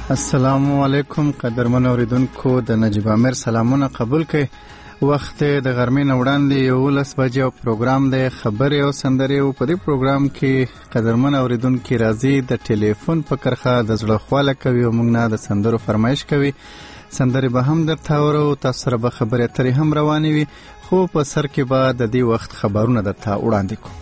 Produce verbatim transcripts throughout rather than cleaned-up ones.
السلام علیکم قدرمن اوریدونکو، د نجیب امیر سلامونه قبول کړئ. وخت د غرمې نه وړاندې یولس بجې او پروګرام د خبرې او سندرې او په دې پروګرام کې قدرمن اوریدونکي راځي د ټلیفون په کرښه د زړه خواله کوي او موږ نه د سندرو فرمایش کوي. سندرې به هم درته اورو، تاسو سره به خبرې اترې هم روانې وي، خو په سر کې به د دې وخت خبرونه درته وړاندې کوو.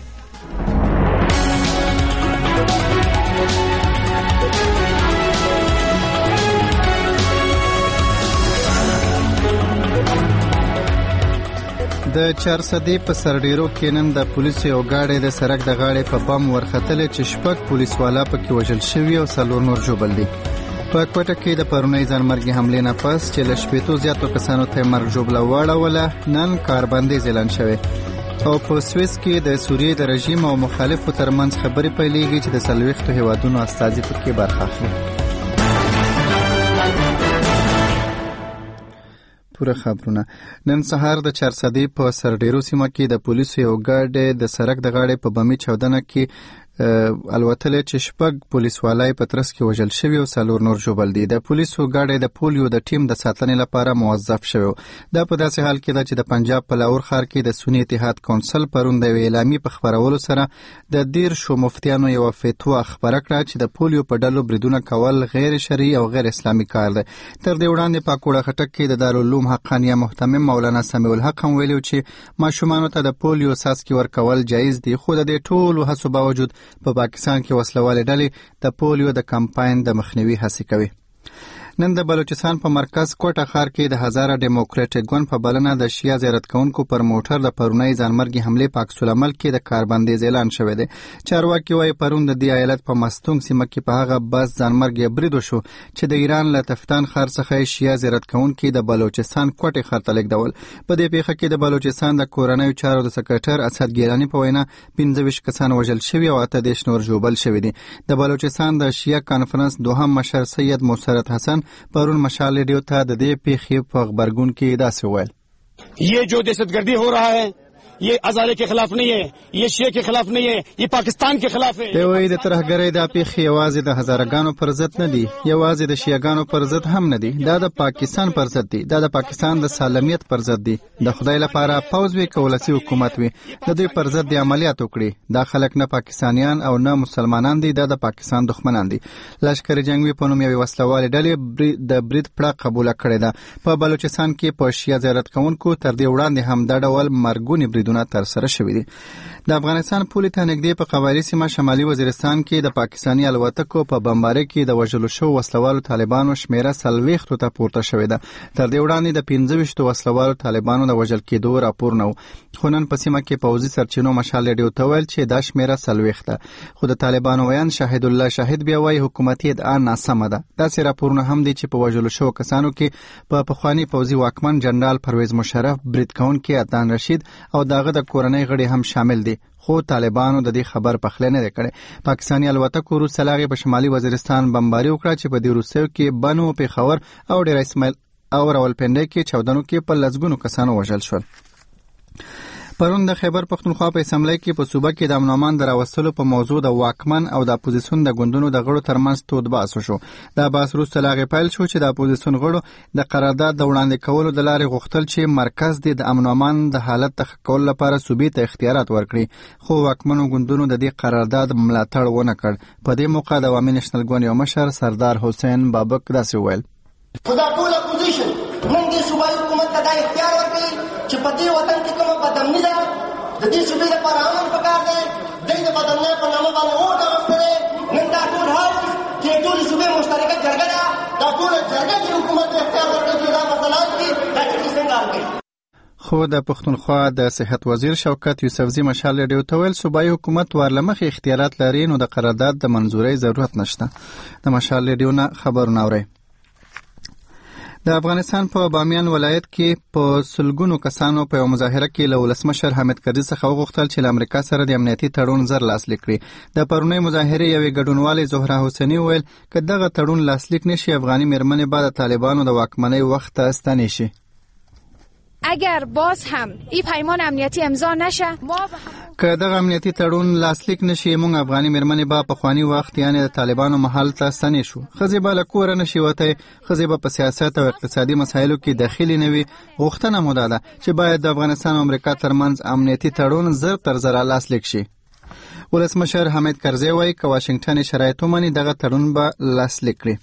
د چارسدې په سرډیرو کې نن د پولیسو یو ګاډی د سړک د غاړې په بم ورختلې چې شپږ پولیس والا پکې وژل شوي او څلور نور ژوبل دي. په کوټه کې د پرونۍ ځانمرګي حملې نه پس چې له شپېتو زیاتو کسانو ته مرګ ژوبله واړوله، نن کاربندیز اعلان شوی او په سویس کې د سوریې د رژیم او مخالفو ترمنځ خبرې پیلېږي چې د څلوېښتو هیوادونو استازي پکې برخه اخلي. پوره خبرونه. نن سهار د چارسدې په سرډیرو سیمه کې د پولیسو یو ګاډی د سړک د غاړې په بمي چاودنه کې الوتلې چې شپږ پولیس والای په ترڅ کې وژل شوي او څلور نور ژوبل دي. د پولیسو ګاډی د پولیو د ټیم د ساتنې لپاره موظف شوی. دا په داسې حال کې ده چې د پنجاب په لاهور ښار کې د سنی اتحاد کونسل پرون د یوې اعلامیې په خپرولو سره د دیرشو مفتیانو یوه فتوا خپره کړه چې د پولیو په ډلو بریدونه کول غیر شرعي او غیر اسلامي کار دی. تر دې وړاندې په کوړه خټک کې د دارالعلوم حقانیه محتمم مولانا سمیع الحق هم ویلي چې ماشومانو ته د پولیو څاڅکي ورکول جایز دي، خو د دې ټولو هڅو باوجود په پا پاکستان کې وسلوالې ډلې د پولیو د کمپاین د مخنیوي هڅې کوي. نن د بلوچستان په مرکز کوټه ښار کې د هزاره ډیموکراټیک ګوند په بلنه د شیعه زیارت کوونکو پر موټر د پرونۍ ځانمرګي حملې په عکس العمل کې د کاربندیز اعلان شوی دی. چارواکي وایي پرون د دې ایالت په مستونګ سیمه کې په هغه بس ځانمرګي برید وشو چې د ایران له تفتان ښار څخه شیعه زیارت کوونکي د بلوچستان کوټې ښار ته لیږدول. په دې پیښه کې د بلوچستان د کورنیو چارو د سکرټر اسد ګیلاني په وینا پنځه ویشت کسان وژل شوي او اته دېرش نور ژوبل شوي دي. د بلوچستان د شیعه کانفرنس دوهم مشر سید مسرت حسن پرون مشال ریډیو ته د دې پیښې په خبرګون کې داسې وویل: یہ جو دہشتگردی ہو رہا ہے یہ ازالے کے خلاف نہیں ہے، یہ شیعہ کے خلاف نہیں ہے، یہ پاکستان کے خلاف ہے. دی وایي د ترهګرۍ دا پیښې یوازې د هزارګانو پر ضد نه دي، یوازې د شیعهګانو پر ضد هم نه دي، دا د پاکستان پر ضد دي، دا د پاکستان د سالمیت پر ضد دي. د خدای لپاره پوز وي که ولسي حکومت وي، د دوی پر ضد د عملیات وکړي. دا خلک نه پاکستانیان او نه مسلمانان دي، دا د پاکستان دښمنان دي. لشکر جنگي په نوم یوې وسلوالې ډلې د برید پړه قبوله کړې ده. په بلوچستان کې په شیعه زیارت کوونکو تر دې وړاندې هم دا ډول مرګونې بریدونه تر سره شوي دي. د افغانستان پولې ته نږدې په قبایلي سیمه شمالي وزیرستان کې د پاکستاني الوتکو په بمبارۍ کې د وژلو شوو وسلوالو طالبانو شمیره څلوېښتو ته پورته شوې ده. تر دې وړاندې د پنځه ویشتو وسلوالو طالبانو د وژل کېدو راپور نه و، خو نن په سیمه کې پوځي سرچینو مشال ریډیو ته ویل چې دا شمیره څلوېښت ده. خو د طالبانو ویان شاهد الله شاهد بیا وایي حکومتي ادعا ناسمه ده. داسې راپورونه هم دي چې په وژلو شوو کسانو کې په پخواني پوځي واکمن جنرال پرویز مشرف، برید کوونکی عدنان رشید او داغه د کورنۍ غړي هم شامل دي، خو طالبانو د دې خبر پخلی نه دی کړی. پاکستاني الوتکو وروسته له هغې په شمالي وزیرستان بمباري وکړه چې په دې وروستیو کې بنو، پېښور او ډېر اسماعیل او راولپنډۍ کې چاودنو کې په لسګونو کسانو وژل شول. پرون د خیبر پختونخوا په اسمبلی کې په صوبه کې د امن امان د راوستلو په موضوع د واکمن او د اپوزیسون د ګوندونو د غړو ترمنځ تود بحث وشو. دا بحث وروسته له هغې پیل شو چې د اپوزیسون غړو د قرارداد د وړاندې کولو د لارې غوښتل چې مرکز دې د امن امان د حالت د ښه کولو لپاره صوبې ته اختیارات ورکړي، خو واکمنو ګوندونو د دې قرارداد ملاتړ ونه کړ. په دې موقع د عوامي نېشنل ګوند یو مشر سردار حسین بابک داسې وویل: خو دا ټول اپوزیشن موږ دې صوبایي حکومت ته دا اختیار ورکړي چې په دې وطن کې کومه بدامني ده، د دې صوبې لپاره امن پکار دی، دوی د بدامنۍ په نامه باندې اور راوستی دی. نن دا ټول هاوس چې ټولې صوبې مشترکه جرګه ده، دا ټوله جرګه چې حکومت ته اختیار ورکړي چې دا مسله حل کړي، دا چې څنګه حل کړي. خو د پښتونخوا د صحت وزیر شوکت یوسفزي مشال ریډیو ته ویل صوبایي حکومت ورلمخې اختیارات لري، نو د قرارداد د منظورۍ ضرورت نشته. د مشال ریډیو نه خبرونه اورئ. د افغانستان په بامیان ولایت کې په سلګونو کسانو په یو مظاهره کې له ولسمشر حامد کرزي څخه وغوښتل چې له امریکا سره د امنیتي تړون زر لاسلیک کړي. د پرونۍ مظاهرې یوې ګډونوالې زهره حسیني وویل که دغه تړون لاسلیک نشي افغاني مېرمنې به د طالبانو د واکمنۍ وخت ته ستنې شي. اگر باز هم این پیمان امنیتی امضا نشه ما که دغه امنیتي تړون لاسلیک نشي موږ افغاني مېرمنې به په خواني وخت یعنې د طالبانو محل ته ستنې شو. ښځې به له کوره نشي وتی، ښځې به په سیاست او اقتصادي مسایلو کې داخلي نه وي. غوښتنه مو دا ده چې باید د افغانستان او امریکا ترمنځ امنیتي تړون زر تر زره لاسلیک شي. ولسمشر حامد کرزی وایي که واشنګټن شرایط ومني دغه تړون به لاسلیک کړي.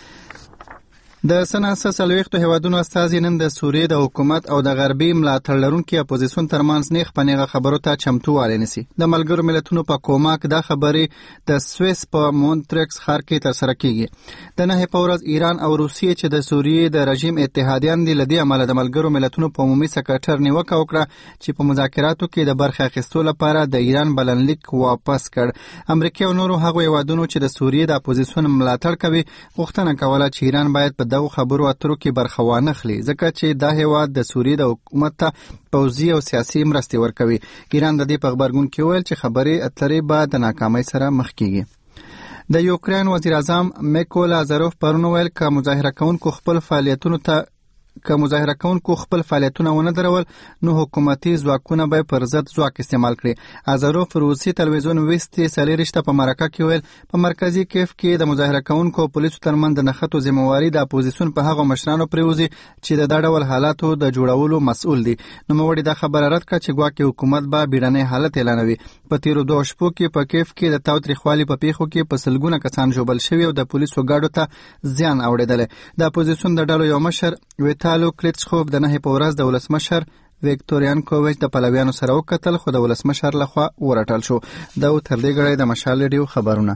د سن اساس څلوېښتو هیوادونو استازي نن د سوریې د حکومت او د غربي ملاتړ لرونکي اپوزیسیون ترمنځ نیغ په نیغه خبرو ته چمتووالی نیسي. د ملګرو ملتونو په کومک دا خبرې د سویس په مونټریکس ښار کې ترسره کیږي. د نهې په ورځ ایران او روسیې چې د سوریې د رژیم اتحادیان دي له دې امله د ملګرو ملتونو په عمومي سکرټر نیوکه وکړه چې په مذاکراتو کې د برخې اخیستو لپاره د ایران بلنلیک واپس کړ. امریکا او نورو هغو هیوادونو چې د سوریې د اپوزیسیون ملاتړ کوي غوښتنه کوله چې ایران باید په دغو خبرو اترو کې برخه وانه خلي، ځکه چې دا هیواد د سوریې د حکومت ته پوځي او سیاسي مرستې ورکوي. ایران د دې په غبرګون کې ویل چې خبرې اترې به د ناکامۍ سره مخ کیږي. د یوکرين وزیر اعظم میکول ازاروف پرون ویل که مظاهره کوونکو خپل فعالیتونو ته که مظاهره کوونکو خپل فعالیتونه ونه درول نو حکومتي ځواکونه به پر ضد ځواک استعمال کړي. ازاروف روسي تلویزیون ویستي څلېرویشته په مرکه کې ویل په مرکزي کیف کې د مظاهره کوونکو پولیسو ترمنځ د نښتو ذمہواري د اپوزیسیون په هغو مشرانو پرېوځي چې د دا ډول حالاتو د جوړولو مسؤل دي. نوموړي دا خبره رد کړه چې ګواکې حکومت به بیړنی حالت اعلانوي. په تیرو دوه شپو کې په کیف کې د تاوتریخوالي په پیښو کې په سلګونه کسان ژوبل شوي او د پولیسو ګاډو ته زیان اوړېدلی. د اپوزیسیون د ډلو یو مشر ویتالو کلیچخوف د نهې په ورځ د ولسمشر ویکتوریان کوویچ د پلویانو سره وکتل خو د ولسمشر لخوا ورټل شو. دا و تر دې ګړی د مشال ریډیو خبرونه.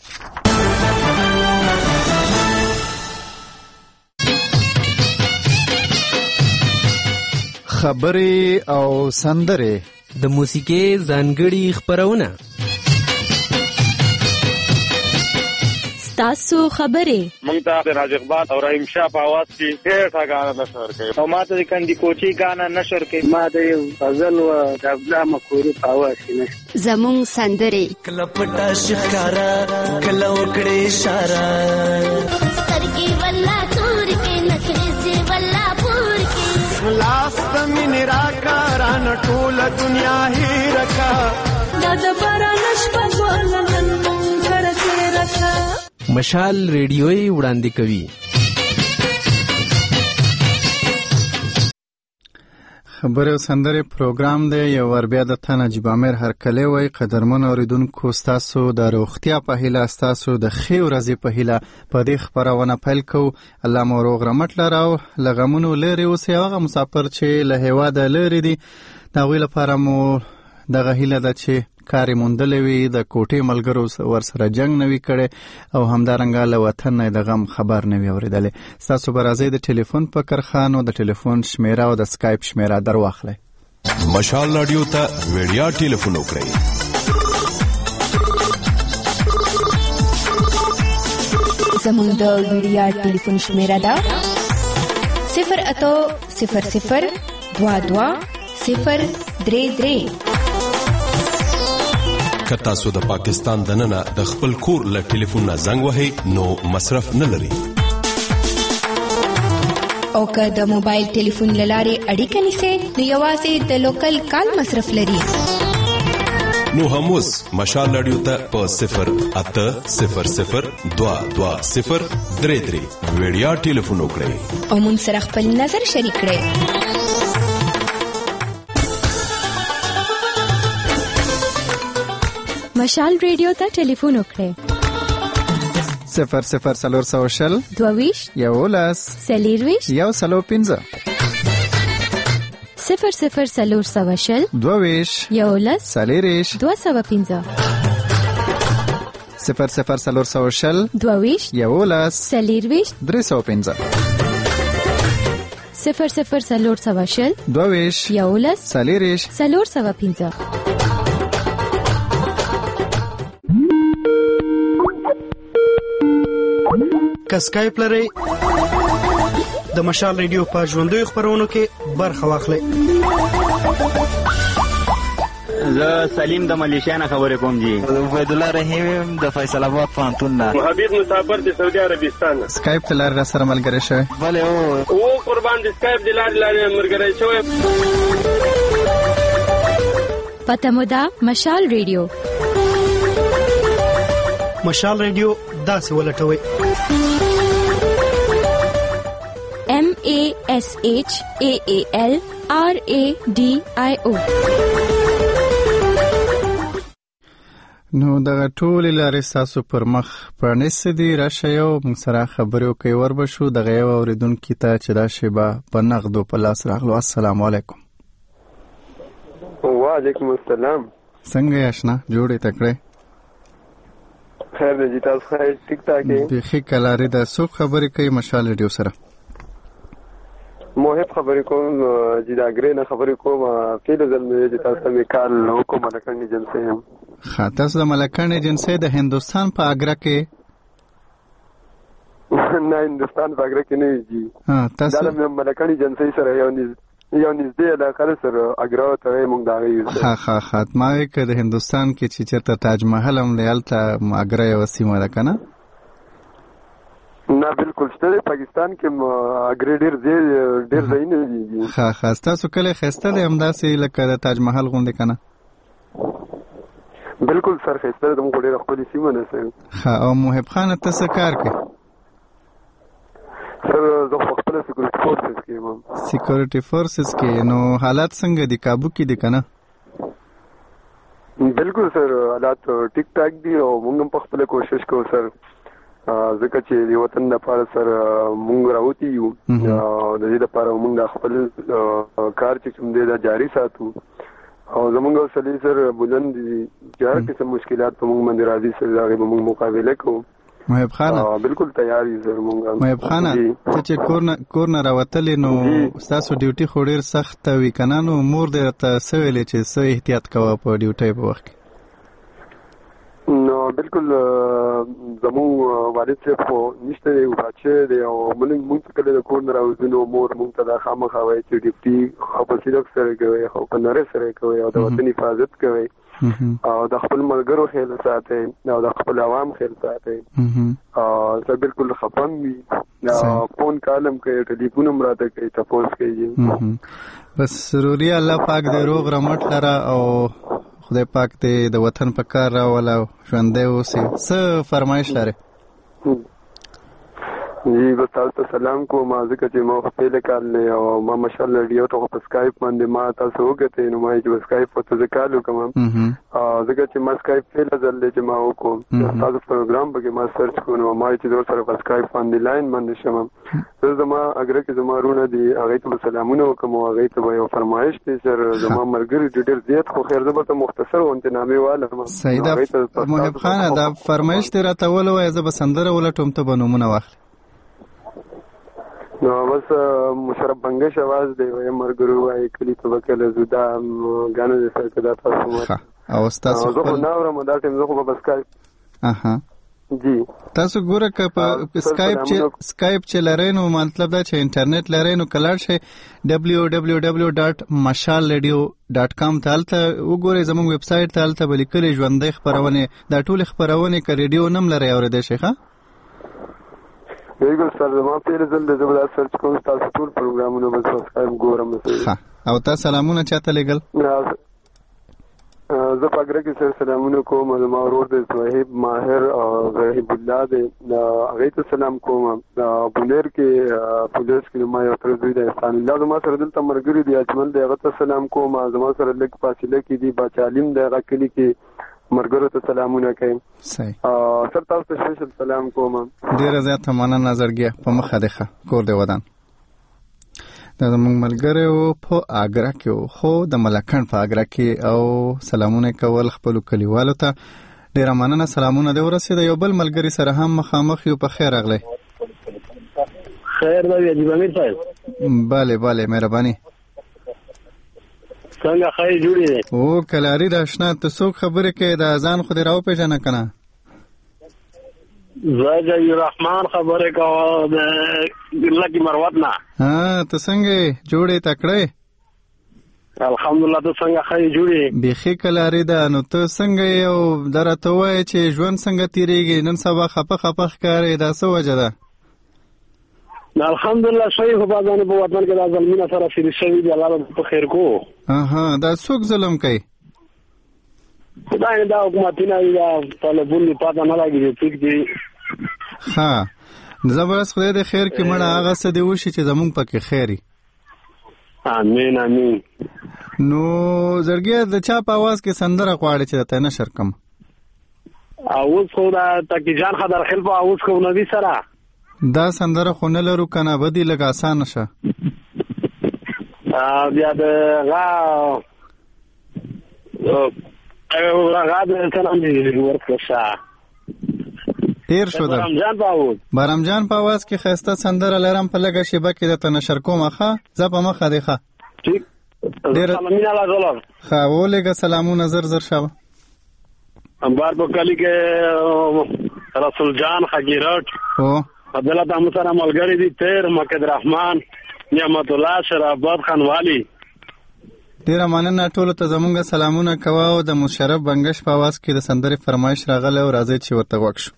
خبرې او سندرې د موسیقۍ ځانګړي خپرونه تاسو خبرې مونږ ته د راج اقبال او رحیم شاه په आवाज کې ډېر غاڼه نشر کوي او ماته د کندي کوچي غاڼه نشر کوي. ما د یو غزل او د ابلا مخوري په आवाज کې نشر زمون سندرې کله پټا شکارا کله وکړې اشاره سترګې ولا تور کې نخرې ولا پور کې لاس مين راکاران ټول دنیا هي رکا د باران شپه ولنن مونږ کرته رکا. مشال ریډیوي وړاندې کوي. خبرې او سندرې پروګرام دی. یو ور بیا د تا نجیب امیر هرکلی وایي قدرمنو اورېدونکو ستاسو د روغتیا په هیله ستاسو د ښې ورځې په هیله په دې خپرونه پیل کوو. الله مو روغ رمټ لره او له غمونو لرې اوسئ. هغه مسافر چې له هېواده لرې دي د هغوی لپاره مو دغه هیله ده چې کار یې موندلی وي، د کوټې ملګرو ورسره جنګ نه وي کړی او همدارنګه له وطن نه د غم خبر نه وي اورېدلی. ستاسو به راځئ د ټلیفون په کرخانو د ټلیفون شمیره او د سکایپ شمیره در واخلئ. مشال راډیو ته ویډیا ټلیفون وکړئ. زموږ د ویډیا ټلیفون شمیره ده صفر اتو صفر صفر دوا دوا صفر درې درې. که تاسو د پاکستان دننه د خپل کور له ټلیفون نه زنګ وهئ نو مصرف نه لري. او که د موبایل ټلیفون له لارې اړیکه نیسئ نو یوازې د لوکل کال مصرف لري. نو هم اوس مشال راډیو ته په صفر اته صفر صفر دوا دوا صفر درې درې ویډیا ټلیفون وکړئ او مون سره خپل نظر شریک کړئ. مشال ریډیو ته ټلیفون وکړئ. صفر صفر څلور سوه شل دوهویشت یولس څلېرویشت یو سلو پنځه صفر صفر څلور سوه شل دوهویشت یولس څلېرویشت دوه سوه پنځه صفر صفر څلور سوه شل دوهویشت یولس څلېرویشت درې سوه پنځه صفر صفر څلور سوه شل دوهویشت یولس څلېرویشت څلور سوه پنځه. که سکایپ لرئ د مشال ریډیو په ژوندیو خپرونو کې برخه واخلئ. زه سلیم د ملیشیا نه خبرې کوم جی. عبید الله رحیم د فیصل آباد پوهنتون نه. حبیب مسافر د سعودي عربستان. سکایپ ته لار را سره ملګری شوی. بله او او قربان د سکایپ د لارې لارې ملګری شوی. پته مو ده مشال ریډیو. مشال ریډیو داسې ولټوي. M A S H A A L R A D I O. نو دغه ټولې لارې ستاسو پر مخ پرانیستې دي. راشه یو موږ سره خبرې وکړئ. وربشو دغه یو اورېدونکي ته چې دا شیبه په نغدو په لاس راغلو. السلام علیکم. وعلیکم السلام. څنګه یې اشنا جوړې تکړه؟ خیر دی جی، تاسو خیر ټیک ټاک یې؟ بیخي کلارې ده. څوک خبرې کوي مشال ریډیو سره؟ موهب خبرې کوم چې د اګرې نه خبرې کوم. فیل ځل مې چې تاسو مې کال وکړو ملکن ایجنسۍ یم. ښه، تاسو د ملکن ایجنسۍ د هندوستان په اګره کې؟ نه، هندوستان په اګره کې نه وي جي. تاسو دا د ملکن ایجنسۍ سره یو یو نږدې علاقه سره اګره ته موږ دا ویو. ښه ښه ښه، ما وایي که د هندوستان کې چې چېرته تاج محل هم دی هلته اګره یوه سیمه ده که نه؟ نه بالکل شته دی. پاکستان کې اګرې ډېر ډېر ځایونه دي. ښه ښه، ستاسو کلی ښایسته دی همداسې لکه د تاج محل غوندې که نه؟ بالکل سر ښایسته دی. موږ ډېره ښکلې سیمه ده سر. ښه، او محب خانه ته څه کار کوې؟ سر زه خو خپله سیکورټي فورسز کې یم. سیکورټي فورسز کې؟ نو حالات څنګه دي؟ کابو کې دي که نه؟ بالکل سر، حالات ټیک ټاک دي او موږ هم په خپله کوشش کوو سر، ځکه چې د وطن لپاره سر موږ راوتي یو. د دې لپاره موږ د خپل کار چې کوم دی دا جاري ساتو او زموږ حوصلې سر بلند دي. چې هر قسم مشکلات په موږ باندې راځي سر د هغې به موږ مقابله کوو. محب خانه بالکل تیار یو سر موږ. محب خانه ته چې کور نه راوتلې نو ستاسو ډیوټي خو ډېر سخته وي که نه؟ نو مور دې راته څه ویلې چې څه احتیاط کوه په ډیوټۍ په وخت کې؟ نو بالکل زموږ والد صاحب خو نشته دی، وفات شوی دی او موږ چې کله د کور نه راوځو نو مور موږ ته دا خامخا وایي چې ډیوټي خو په سیرک سره کوئ او په نرۍ سره کوئ او د وطن حفاظت کوئ او د خپل ملګرو خیال ساتئ او د خپل عوام خیال ساتئ. زه بالکل خفه وي، فون کالم کوي، ټلیفون هم راته کوي، تپوس کوي. بس ضروري الله پاک دې روغ رمټ لره او خدای پاک دې د وطن په کار راوله او ژوندی اوسې. څه فرمایش لرې؟ جی بس تاسو ته سلام کوم. ځکه چې ما خو پیل کال نه او ما ماشاء الله ریډیو ته په سکایپ باندې ما تاسو وکړئ نو ما چې سکایپ په ته کال وکم. ځکه چې ما سکایپ پیل ځل چې ما وکم تاسو پروګرام به ما سرچ کوم ما چې د سره په سکایپ باندې لاین باندې شمه. زه ما اگر کې زما رونه دي هغه ته سلامونه وکم او هغه ته یو فرمایش دي سر زما مرګري ډېر زیات خو خیر زبر ته مختصر وانت نامې واله. سیدا محب خانه دا فرمایش دې راته ولوي زه به سندره ولټوم ته به نومونه واخلې. نو بس مشرف بنگش आवाज دی وای مرګرو وای کلی په وکاله زودا غانه دې سره کدا تاسو مو او تاسو زه خو نو رم دا ټیم زه خو په سکایپ. اها جی تاسو ګوره ک په سکایپ چې سکایپ چې لرئ نو مطلب دا چې انټرنیټ لرئ نو کلاړ شي دبلیو دبلیو دبلیو ډاټ مشال ریډیو ډاټ کام ته هلته وګورئ زموږ ویب سایټ ته هلته به لیکلي ژوندۍ خپرونې دا ټولې خپرونې که ریډیو نم لرئ اورېدی شئ. ښه بالکل سر زما پیر زل د زبر سرچ کوم تاسو ټول پروګرامونه به سبسکرایب ګورم. ها او تاسو سلامونه چاته لګل؟ زه پاګره کې سر سلامونه کوم ما ورور د صہیب ماهر او غیب الله د هغه ته سلام کوم. بونیر کې پولیس کې ما یو تر دوی د احسان الله زما سره دلته مرګري دی اجمل دی هغه ته سلام کوم. زما سره لږ فاصله کې دی بچالیم د هغه کلی کې مرګرو ته سلامونه کوي. صحیح. سر تاسو ته سپیشل سلام کوم. ډیره زیاته مننه نظرګیا په مخه ده کور دی ودان. دا زموږ ملګری و په اګره کې و خو د ملکن په اګره کې او سلامونه کول خپل کلیوالو ته ډیره مننه. سلامونه دی ورسېده. یو بل ملګری سره هم مخامخ یو په خیر راغلی. خیر دا وی عجیب امیر صاحب. bale bale مهرباني. څنګه خیر جوړی دی؟ او کلاری راشنا ته څوک خبره کوي د اذان خو دې راو پیژنه کنه؟ زه رحمان خبره کوم د لکی مروت نه. ها ته څنګه جوړې تکړه؟ الحمدلله. ته څنګه خې جوړې؟ بیخي کلاري ده. نو ته څنګه یو درته وایې چې ژوند څنګه تیریږي؟ نن سبا خپه خپه ښکارې، دا څه وجه ده؟ الحمدلله صحیح. خو بعضانې په وطن کې دا ظلمونه سره شروع شوي دي. الله به په خیر کو. اها، دا څوک ظلم کوي؟ خدای دا حکومتونه دي، دا طالبون دي، پاته نه لګي ټیک دي. ها، زبرس خدای دې خیر کې مړه هغه څه دی وشي چې زمونږ پکې خیري. امین امین. نو زړګیا د چا په आवाज کې سندره غواړي چې ته نشر کم؟ اوس خو دا تکي جان خدای خل په اوس کو نبی سره دا سندره خو نه لرو کنه، بدی لګ آسان شه. ا بیا د غا او غا د سلام دی ورکشه تیر شو. در برامجان باوز برامجان په आवाज کې خسته سندره لرم په لګه شیبه کې د تنشر کوم ښه ز په مخه دی ښه. ٹھیک. سلامونه لازم ښه ولګه سلامونه زر زر شاو. انبار په کلی کې رسول جان خګیرات او عبدالله تاسو سره ملګری دي تیر مکد رحمان نعمت الله شرابات خانوالی. ډیره مننه ټولو ته زمونږ سلامونه کوه او د مشرف بنگش په आवाज کې د سندرې فرمایش راغله او راځي چې ورته وکړو.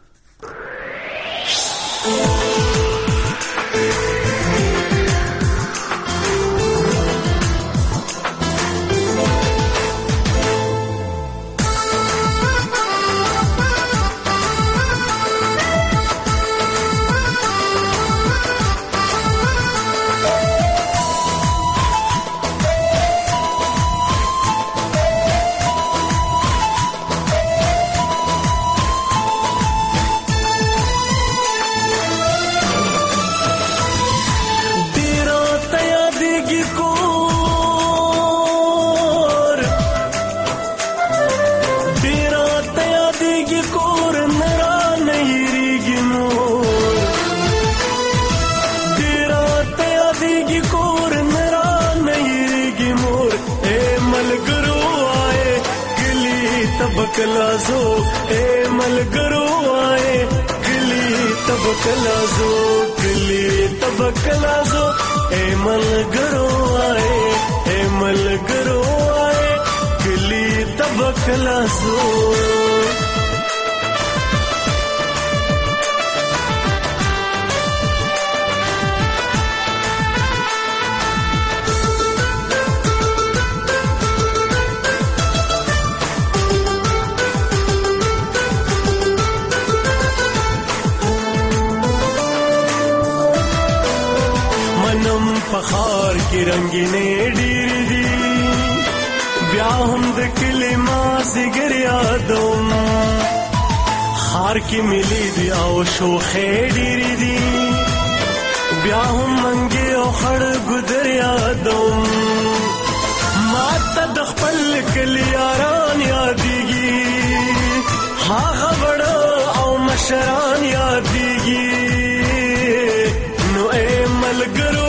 कलाजो ए मलगरो आए गली तब कलाजो गली तब कलाजो ए मलगरो आए ए मलगरो आए गली तब कलाजो. पखार की रंगीने डीर दी ब्याहम द किलिमा सिगर यादों हार की मिली दिया शोखे डीर दी ब्याहम मंगे खड़ गुदर यादों माता दखपल कलियारान यादीगी हा खबड़ा औ मशरान यादीगी नो ए मलगरो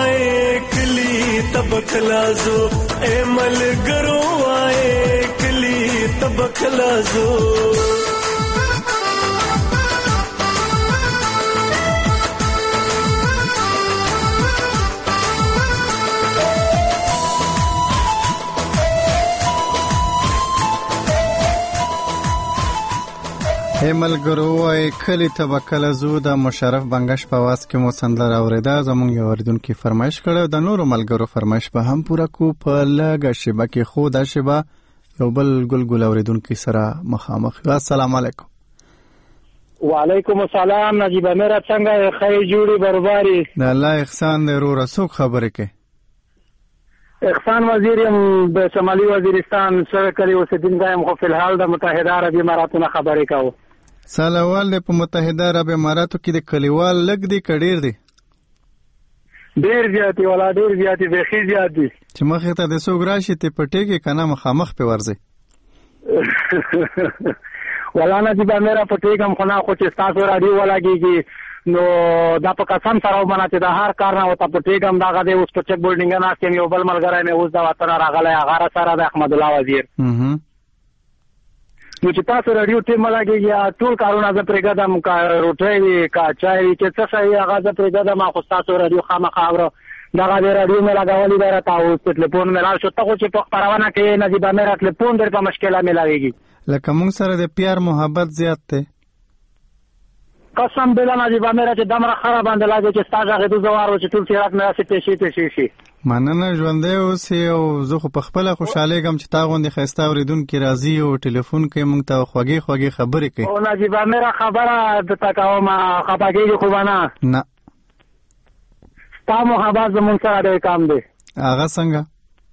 तब खलाजो ए मलगरो आए कली तब खलाजो. اے ملګرو وای کلی تبکل زو د مشرف بنگش په واس کې مو سندره اوریدا زمونږ یو اوریدونکو فرمایش کړو د نورو ملګرو فرمایش به هم پورا کو په لګه شبه کې خو د شبه یو بل ګلګل اوریدونکو سره مخامخ. السلام علیکم. وعلیکم السلام. نجیب امیر څنګه خی جوړي برباري؟ د الله احسان دی رو رسوک خبره کې احسان وزیرم د شمالي وزیرستان سره کلی اوسیدونکی یم خو فلحال د متحده عربی اماراتو نه خبرې کوم. سالوال د په متحده عربی اماراتو کې د کلیوال لګ دی کډیر دی ډیر زیاتی ولا ډیر زیاتی بخي زیاتی چې مخه ته د سوګ راشي ته پټې کې کنه مخامخ په ورځي ولا نه دی باندې پټې کوم خو نه خو چې تاسو رادیو ولاږي نو دا په قسم سره ومنه چې د هر کار نه وته پټې کوم داغه دی اوس په چک بولډینګ نه کې یو بل ملګری مې اوس د وطن راغلی هغه سره د احمد الله وزیر نو چې تاسو رادیو ټیم لګي یا ټول کارونه ز پرېګدم کا روټي کا چای چې څه شي هغه ز پرېګدم خو تاسو رادیو خامخا اورو دغه د رادیو مې لګولي دی راته او تلیفون مې لاړ شو. ته خو چې په خپرونه کې نجیب امیر تلیفون ډېر په مشکله میلاویږي. لکه موږ سره د پیار محبت زیات دی. قسم بالله نجیب امیر چې دمره خره باندې لاګي چې ستا غږ د زوار و چې ټول سیرات مې راسي پیشي پیشي شي. مننه ژوندی اوسې او زه خو په خپله خوشحالېږم چې تا غوندې ښایسته اورېدونکي راځي او ټلیفون کوي موږ ته خوږې خوږې خبرې کوي. او نجیب امیر خبره درته کوم خفه کېږي خو به نه نه ستا محبت زمونږ سره ډېر کم دی. هغه څنګه؟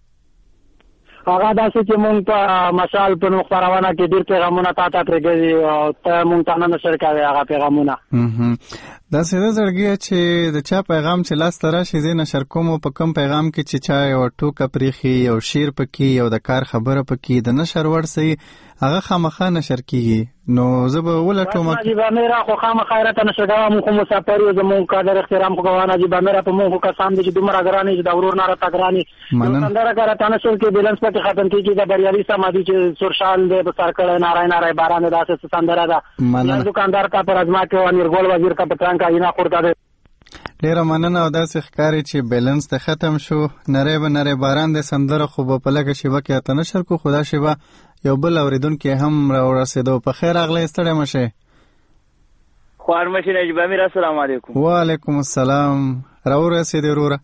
هغه داسې چې مونږ په مشال په نوم خپرونه کې ډېر پیغامونه تا ته پرېږدي او ته مونږ ته نه نشر کوې هغه پیغامونه. داسې ده زړګیه چې د چا پیغام چې لاس ته راشي زه نشر کوم او په کوم پیغام کې چې چا یوه ټوکه پرېښي یو شعر پکې یو د کار خبره پکې د نشر وړ صحیح هغه خامخا نشر کېږي. نو زه به ولټوم. نجیب امیر خو خامخا راته نشر کوه مونږ خو مسافر یو زمونږ قدر احترام خو کوه. نجیب امیر په مونږ خو کسان دي چې دومره ګران چې د ورور نه راته ګران یو سندره که راته نشر کې بیلنس پکې ختم کېږي د بریالي سمادي چې سورشال دی په سر کړی ناری ناری باران دی داسې سندره ده. یو دوکاندار ته پر ازما کې و نیرګل وزیر کا په ټرانک اینا خورته دی. ډېره مننه او داسې ښکاري چې بیلنس ته ختم شو نری به نری باران دی سندره خو به په لږه شیبه کې راته نشر کړو خو دا شیبه یو بل اورېدونکی هم راورسېدو. په خیر راغلی ستړی مه شئ. خوار مه شئ نجیب امیر السلام علیکم. وعلیکم السلام. راورسېدې وروره؟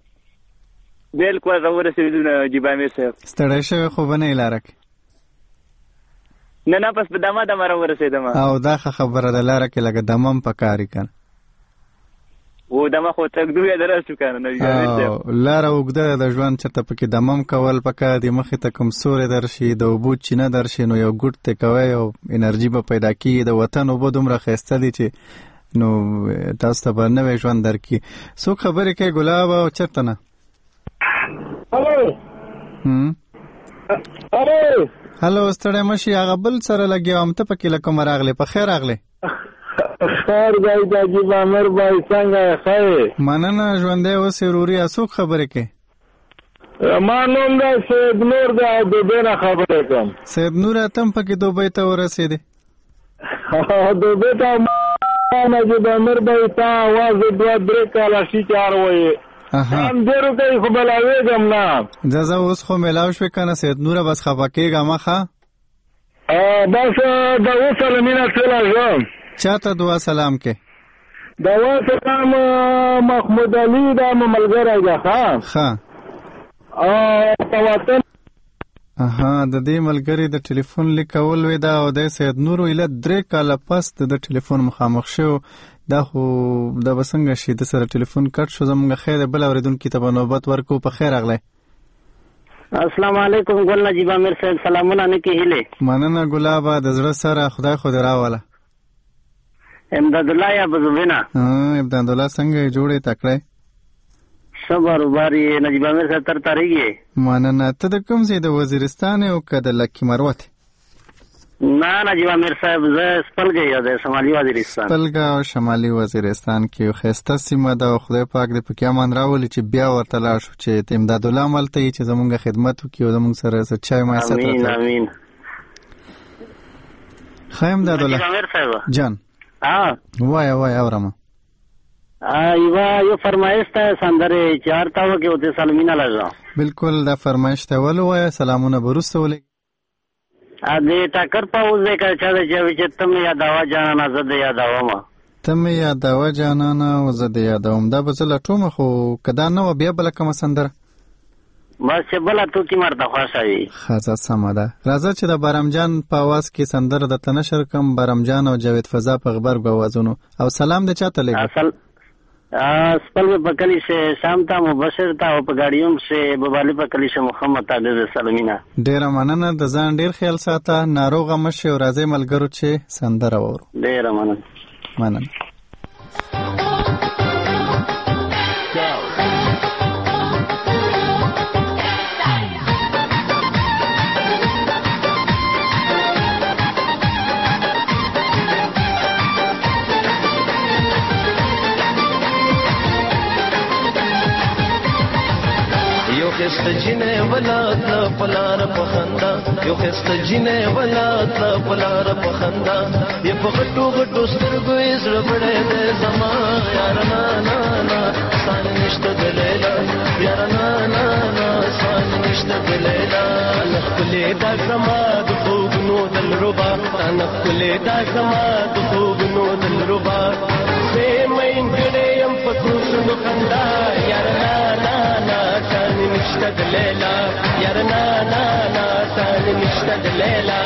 بلکل راورسېدو نجیب امیر صاحب. ستړی شوی خو به نه یې لاره کې؟ نه نه پس په دمه دمه راورسېدم. او دا ښه خبره ده لاره کې لږه دمه هم پکار وي که نه؟ و دمه خو تګدو یې درس شو که نه نجیب امیر صاحب. لاره اوږده ده د ژوند چېرته پکې دمم کول پکار دي مخې ته کوم سوری درشي د اوبو چینه درشي نو یو ګوټ ته کوئ او انرژي به پیدا کېږي. د وطن اوبه دومره ښایسته دي چې نو تاسو ته به نوی ژوند درکړي. څوک خبرې کوي ګلاب او چېرته نه؟ هلو هلو هلو ستړی مه شي هغه بل سره لګیا وم ته پکې له کومه راغلی؟ په خیر راغلی. خیر دی نجیب امیر بای څنګه یې ښه یې؟ مننه ژوندی اوسې وروري. څوک خبرې کوي؟ ما نوم دی سید نور دی او دوبۍ نه خبرې کوم. سید نور ته هم پکې دوبۍ ته ورسېدې؟ دوبۍ ته نجیب امیر بای تا اواز دوه درې کاله شي چار وایي هم ډېرو کوي خو بلاوېږم نه. ځه ځه اوس خو میلاو شوې که نه سید نوره بس خفه کېږه مه ښه. بس د اوس سره مینه ټوله ژوند چاته دعا سلام کې؟ دعا سلام محمود علي دا مې ملګری ده ښه ښه په وطن اها د دې ملګري د ټلیفون لیک کول وی دا او د سید نور ایله درې کاله پس د ټلیفون مخامخ شو. دا خو دا به څنګه شي د سره ټلیفون کټ شو. زموږ خیر بل اورېدونکي ته به نوبت ورکو. په خیر راغلی. السلام علیکم ګل نجیب امیر صاحب سلامونه نه کې هیلې. مننه ګلابه د زړه سره خدای خو دې راوله. امداد الله یا بزوینا امداد الله څنګه جوړې تکړه صبر وباري نجیب امیر صاحب تر تاریږي. مننه. ته د کوم ځای د وزیرستان او که د لکی مروت؟ نه نجیب امیر صاحب زه سپلګه یا د شمالي وزیرستان. سپلګه او شمالي وزیرستان کې یو ښایسته سیمه ده او خدای پاک دې پکې امان راولي چې بیا ورته لاړ شو چې امداد الله ملته یې چې زمونږ خدمت وکړي او زمونږ سره څه چای میسر کړي. امین امین. ښه امداد الله نجیب امیر صاحب جان وایه وایه اورم. یوه یو فرمایش ته سندرې چې هر تا وکړې ورته سلمینه لږه. بلکل دا فرمایش ته ولوایه سلامونه به وروسته ولګي. د ټکر په اوس دی که چا دی چې ته مې یادوه جانانه زه دې یادومه. ته مې یادوه جانانه او زه دې یادوم. دا به زه لټومه خو که دا نه وه بیا بله کومه سندره؟ بس چې بله توکي مرته خوښه وي. ښه ځه سمه ده. راځه چې د بارمجان په اواز کې سندره درته نشر کړم. بارمجان او جاوید فضا په غبرګو اوازونو. او سلام دې چاته لګي؟ سپل में पकली से शाम था मुबशर था او په गाड़ियों से बबाली पकली से محمد تعالی سلمینا. ډیر مننه. د ځان ډیر خیال ساته. ناروغه مشه او راځي ملګرو چې سندره وورو. ډیر مننه. مننه. خست جنې ولات پلار په خندا یو خست جنې ولات پلار په خندا یې په غټو غټو سترګو یې زړه بړې دې زما یار نه نه نه ستانه نشته د لیلا یاره نا نا نا سان نشته د لیلا انا خپلې دا زما د خوبونو دلربا انا خپلې دا زما د خوبونو دلربا زه مین کړې يم په کوڅو خندا یاره نا نا نا سان نشته د لیلا یاره نا نا نا سان نشته د لیلا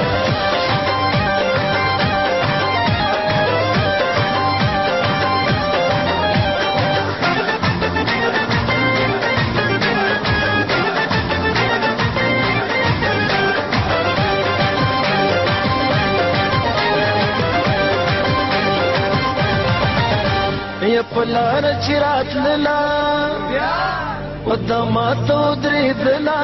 پلار چرات للا ودماتو درېدلا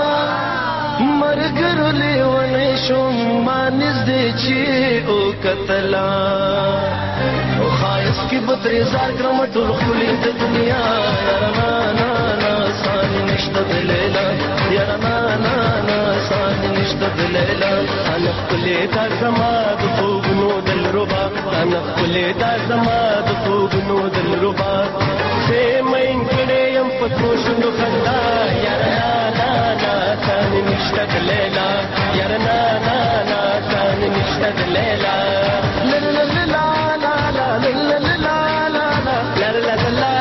مرګر لیونی شوم ما نږدې چې وکتلا او ښایست کې به ترې زار کړم ټول ښکلي د دنیا یاره نا نا نا سان نشته د لیلا یاره نا نا نا سان نشته د لیلا انا ښکلې دا زما د خوبونو دلربا انا ښکلې دا زما د خوبونو دلربا زه مین کړې یم په څو شونډو خندا یاره نا نا نا سان نشته د لیلا یاره نا نا نا سان نشته د لیلا لا لا لا لا لا لا لا لا لا لا لا لا لا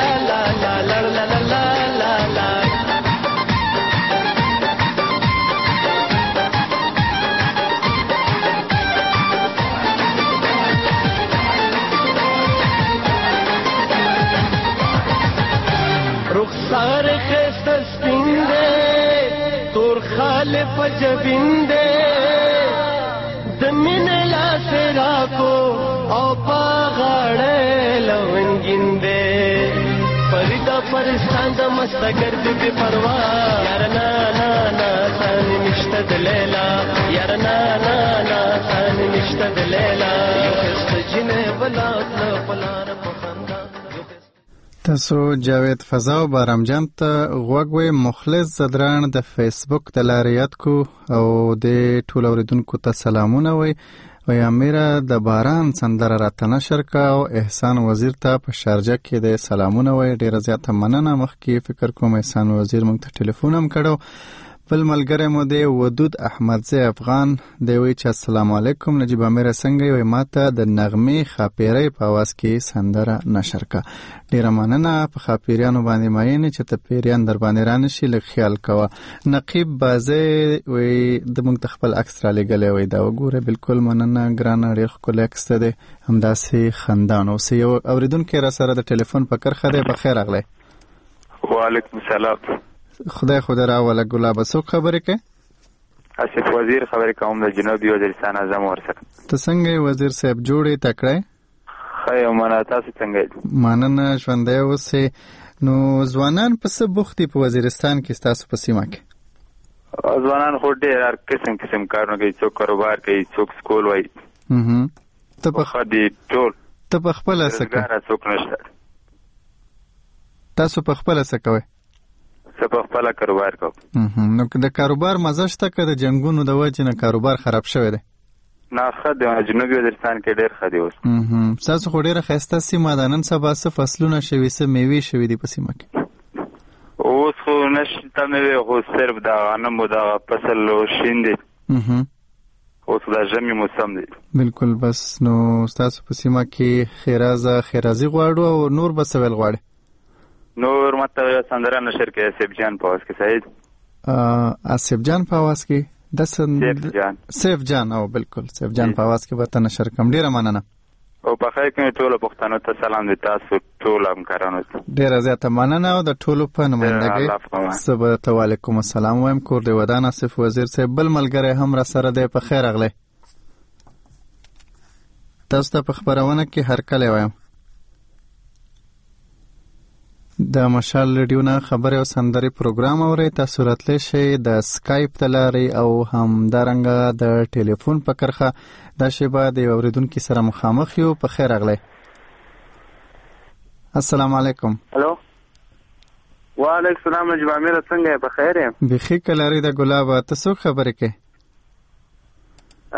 رخسار خسته سپین دی تور خاله په جبین دی د مینې لاس راکو او په غاړه لونګین دی فرید پرستان د مستګر دې بې پروا یار نا نا نا سان نشته د لیلا یار نا نا نا سان نشته د لیلا یو خسته جنې ولا پلار په خندا تاسو جاوید فضا او بارام جان ته غوږ وې مخلص زدران د فیسبوک د لارې یاد کو او د ټول اوریدونکو ته سلامونه وې او امیره د باران سندره راته نشر کا او احسان وزیر ته په شارجه کې د سلامونه وې ډیره زیاته مننه مخکې فکر کوم احسان وزیر مونږ ته ټلیفون هم کړو بل ملګری مو دی ودود احمدزی افغان دی وی چې السلام علیکم نجیب امیر څنګه یو ماته د نغمې خاپیری په आवाज کې سندره نشر کا ډیره مننه په خاپیریانو باندې ماینه چې ته پیریان در باندې رانه شي لږ خیال کوه نقیب بازی وی د مونږ خپل عکس را لګلې وی دا وګوره بالکل مننه ګرانه ډیر ښکلی عکس دی همداسې خندان اوس یو اوریدونکو را سره د ټلیفون په کرخه دی بخیر راغلی وعلیکم السلام خدای خدای را ولا ګلاب څوک خبرې کوي اسف وزیر خبرې کوم د جنوبي وزیرستان اعظم ورسره ته څنګه وزیر صاحب جوړې تکړه خیر مانا تاسو څنګه ماننه ژوندې اوسې نو ځوانان په څه بوختي په وزیرستان کې تاسو په سیمه کې ځوانان خو ډېر هر قسم قسم کارونه کوي څوک کاروبار کوي څوک سکول وایي هم ته په خدي ټول ته په خپل څه کوي څوک نشته تاسو په خپل څه کوي څه په خپل کاروبار کوم نو د کاروبار مزه شته که د جنگونو د وجې نه کاروبار خراب شوی دی نه ښه دی جنوبي وزیرستان کې ډېر ښه دی اوس ستاسو خو ډېره ښایسته سیمه ده نن سبا څه فصلونه شوي څه میوې شوي دي په سیمه کې اوس خو نشته میوې خو صرف د غنمو دغه فصل شین دی اوس د ژمي موسم دی بالکل بس نو ستاسو په سیمه کې خیرازه خیرازي غواړو او نور به څه ویل غواړي نور ماته سندره نشر کې سیف جان په واس کې سعید اسف جان په واس کې د سیف جان سیف جان او بالکل سیف جان په واس کې به ته نشر کوم ډیره مننه او په خیر کې ټول پښتنو ته سلام دي تاسو ټول همکارانو ته ډیره زیاته مننه او د ټولو په نمائندګۍ سبا ته وعلیکم السلام وایم کور دی ودان اسف وزیر صاحب بل ملګری هم را سره دی په خیر اغله تاسو ته په خبرونه کې هر کله وایم د مشال ریډیو نه خبرې او سندري پروګرام اورئ تاسو راتلی شئ د سکایپ د لارې او هم دارنګه د ټلیفون په کرخه دا شیبه د یو اورېدونکي سره مخامخ یو په خیر راغلی السلام علیکم هلو وعلیکم السلام نجیب امیر څنګه یې په خیر یې بیخي که لرې د ګلابه ته څوک خبرې کوې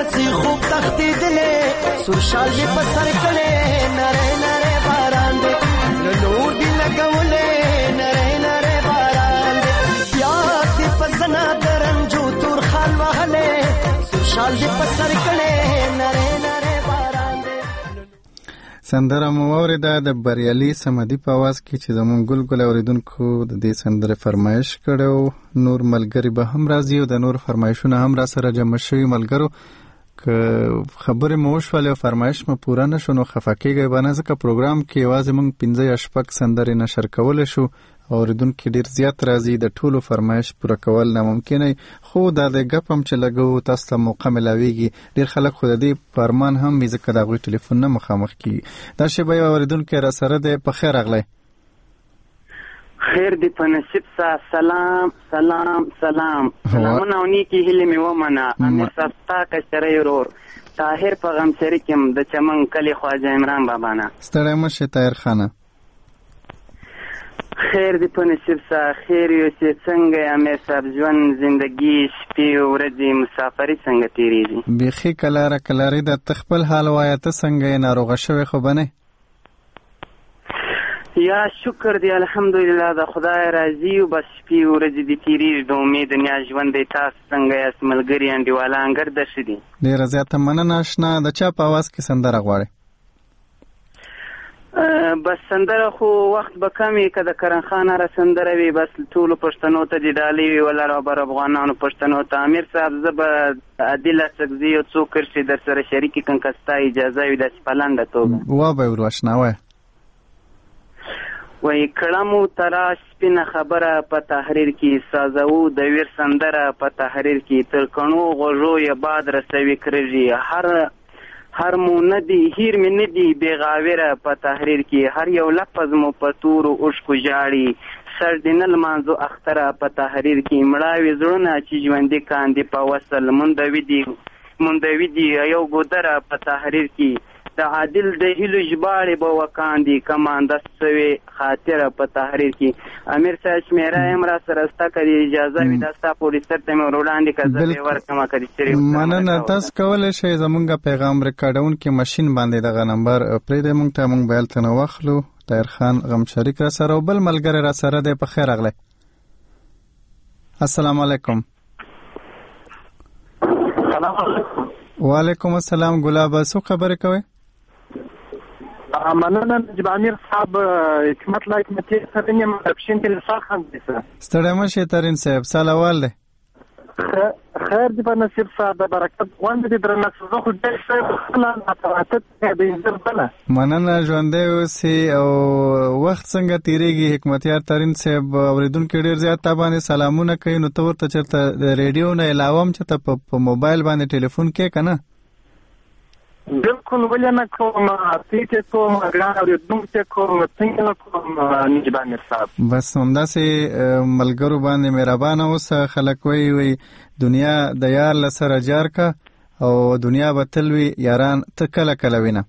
غسی خوب تختی دلے سوشال دی پسر کڑے نرے نرے باران دے لنور دی لگولے نرے نرے باران دے پیار دی پسنا درنجو تور خال وحلے سوشال دی پسر کڑے نرے نرے باران دے. سندره مو اوریده د بریالي سمدي په आवाज کې چې زمون ګل ګل اوریدونکو د دې سندره فرمایش کړو. نور ملګری به هم راځي او د نور فرمایشونه هم را سره جمع شوي. ملګرو که خبرې مو وشولې او فرمایش مو پوره نه شو نو خفه کېږئ به نه، ځکه پروګرام کې یوازې موږ پنځه یا شپږ سندرې نشر کولی شو. اوریدونکي ډېر زیات راځي، د ټولو فرمایش پوره کول ناممکن دی، خو دا د ګپ هم چې لګو تاسو ته موقع ملاویږي. ډېر خلک خو د دې په ارمان هم وي ځکه د هغوی ټلیفون نه مخامخ کېږي. دا شیبه یو اوریدونکی را سره دی. په خیر راغلی. خیر دی په نصیب سا. سلام سلام سلام سلامونه او نیکی هیلې مې ومنه. امیر صاحب ستا کشرۍ ورور طاهر په غم شریکم د چمن کلي خواجه عمران بابا نه. ستړی مه شې طاهر خانه. خیر دی په نصیب سا. خیر یوسې څنګه امیر صاحب ژوند زندگی شپې ورځې مسافري څنګه تېرېږي؟ بیخي کلاره کلارې ده. ته خپل حال وایه، ته څنګه یې؟ ناروغه شوې خو به نه؟ یا شکر دی الحمدلله د خدای راضي او بس شپې ورځې دې تېرېږي د امید دنیا ژوند دی. تاسو څنګه یاست ملګري انډیوالان ګرده ښه دي؟ ډېره زیاته مننه اشنا. د چا په اواز کې سندره غواړې؟ بس سندره خو وخت به کم وي که د کرن خان هره سندره وي بس ټولو پښتنو ته دې ډالۍ وي ولر او بر افغانانو پښتنو ته. امیر صاحب زه به عادل اڅکزي یو څو کرښې در سره شریکې کړم که ستا اجازه وي داسې په لنډه توګه. وابه ور اشنا وایه. وای کړمو تراش سپینه خبره په تحریر کې سازو د ویر سندره په تحریر کې تر کڼو غوږو یې باد رسوي کرږي هر هر مو ندی هیر می ندی بیغاوره په تحریر کې هر یو لفظ مو په تور اوشکو جاړي سر دینل مانزو اختره په تحریر کې مړاوي زړونه چې ژوندې کاندي په وصل مندوي دي مندوي دي یو ګودره په تحریر کې د عادل د هیلو جباړې به وکاندي کمانده سوي خاطره په تحریر کې. امیر صاحب شمیره هم را سره ستا کړي اجازه وي دا ستا پولیسر ته مې وړاندې که زه به ورکړم که دې چېرې مننه. تاسو کولی شئ زمونږ پیغام ریکارډونکي ماشین باندې دغه نمبر پرېږدئ موږ ته، موږ به هلته نه واخلو. طاهر خان غم شریک را سره او بل ملګری را سره دی. په خیر راغلی. السلام علیکم. سلام علیکم. وعلیکم السلام. ګلابه څوک خبرې کوئ؟ مننه نجیب امیر صاحب حکمت لا حکمتي سره نیم اپشن کې لسا خان دي سره ستړی مشه ترين صاحب سلاموال دی. خیر دی په نصیب صاحب برکت وند دي درنه زه خو دې صاحب خلل اطاعت به انځر بله مننه ژوندې اوسې او وخت څنګه تیریږي حکمتیار ترين صاحب اوریدونکو ډیر زیات تابانه سلامونه کوي نو تور ته چرته ریډیو نه علاوه هم چې ته په موبایل باندې ټلیفون کې کنه بالکل ولنه کوم اپیټ کوم ګران اوریدونکو کوم څنګه کوم نجیب امیر صاحب بس همداسې ملګرو باندې مهربانه اوسه. خلک وی وی دنیا د یار لسره جار کا او دنیا به تل وی یاران ته کله کله وینه.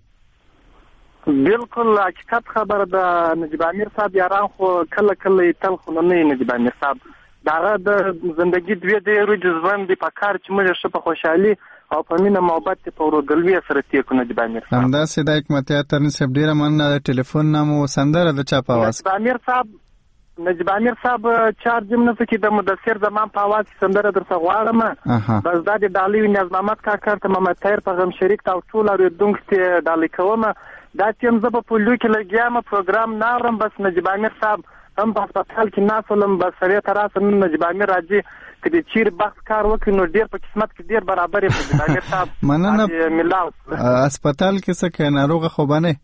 بالکل حقیقت خبر ده نجیب امیر صاحب یاران خو کله کله تل خو نه نجیب امیر صاحب داغه د زندگی دوی د روز ژوند په کار چې موږ شپه خوشحالي او په مینه محبت په ورګلوي سره تیر کو نجیب امیر صاحب همدا سیدا حکمتیار ترين صاحب ډیره مننه. د ټلیفون نامو سندره د چا په आवाज نجیب امیر صاحب نجیب امیر صاحب چار جمله کې د مدثر زمان په आवाज سندره درته غواړم بس دا د ډالۍ نیاز محمد کاکر ته محمد طاهر په غم شریک تا ټول اوریدونکو ته ډالۍ کوم. دا چې زه په پولیو کې لګیام پروګرام ناورم بس نجیب امیر صاحب هم په هسپتال کې ناسولم بس سره تراسه نجیب امیر راځي کدي چیر بخت کار وکړي نو ډیر په قسمت کې ډیر برابر یې په امیر صاحب مننه. هسپتال کې څه کې ناروغه خو باندې